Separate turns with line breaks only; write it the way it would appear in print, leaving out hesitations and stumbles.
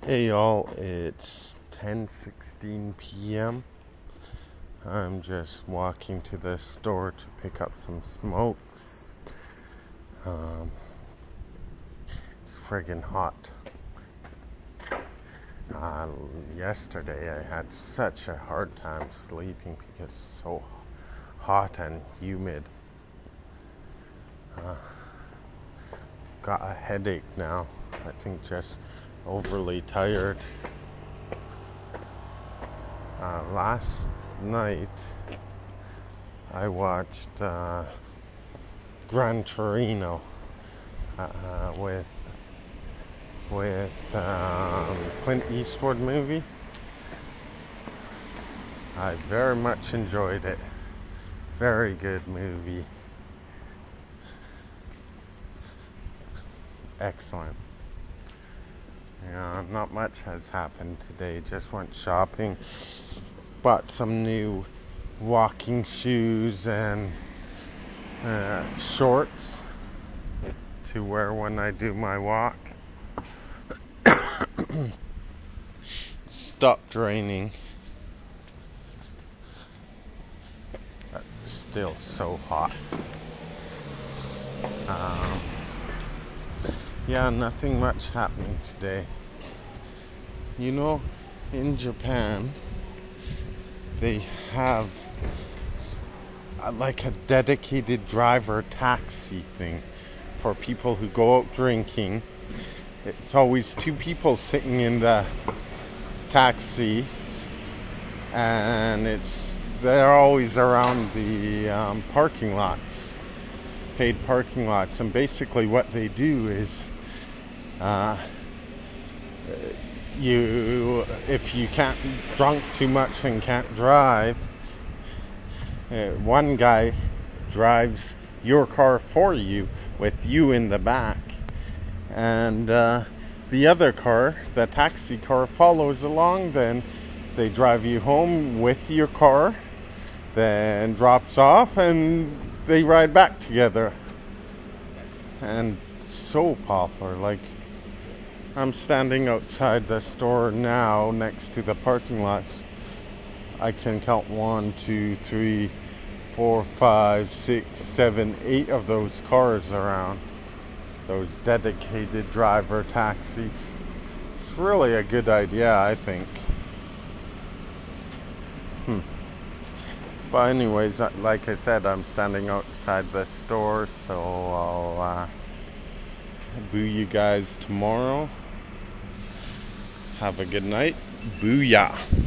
Hey y'all, it's 10:16 p.m. I'm just walking to the store to pick up some smokes. Um, it's friggin' hot. Uh, Yesterday I had such a hard time sleeping because it's so hot and humid. Got a headache now. I think just overly tired. Last night I watched Gran Torino with Clint Eastwood movie. I very much enjoyed it. Very good movie. Excellent. Not much has happened today. Just went shopping. Bought some new walking shoes and shorts to wear when I do my walk. Stopped raining. Still so hot. Yeah, nothing much happening today. In Japan, they have like a dedicated driver taxi thing for people who go out drinking. It's always two people sitting in the taxi, and they're always around the parking lots, paid parking lots. And basically, what they do is, if you can't drunk too much and can't drive, one guy drives your car for you with you in the back, and the other car, the taxi car, follows along. Then they drive you home with your car, then drops off, and they ride back together. And so popular. Like, I'm standing outside the store now next to the parking lots. I can count 1, 2, 3, 4, 5, 6, 7, 8 of those cars around. Those dedicated driver taxis. It's really a good idea, I think. But anyways, like I said, I'm standing outside the store, so I'll boo you guys tomorrow. Have a good night. Booyah.